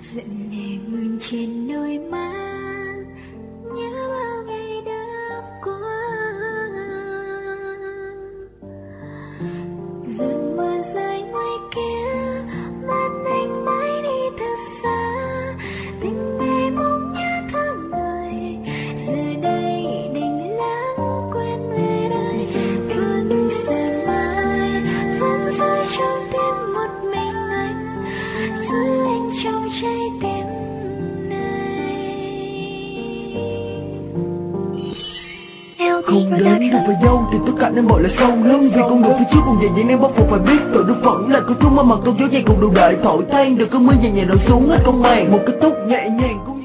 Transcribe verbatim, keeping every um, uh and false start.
giận nhẹ ngừng trên đôi má, nhớ bao ngày đã qua. Dần mưa rơi ngoài kia, màn anh mãi đi thật xa. Tình mê mong nhớ thương người, giờ đây đành lãng quên về đời. Vẫn giờ mai, vẫn rơi trong tim một mình anh, giữ anh trong trái tim này. Không đến được với nhau thì tất cả nên gọi là sâu lưng. Vì con đường phía trước còn dài dang nên bắt buộc phải biết tội đức phận là cứ trúng mà mặt tôi gió dày cùng đầu đợi thổi tan được cơn mưa nhẹ nhẹ đổ xuống hết công màn. Một kết thúc nhẹ nhàng.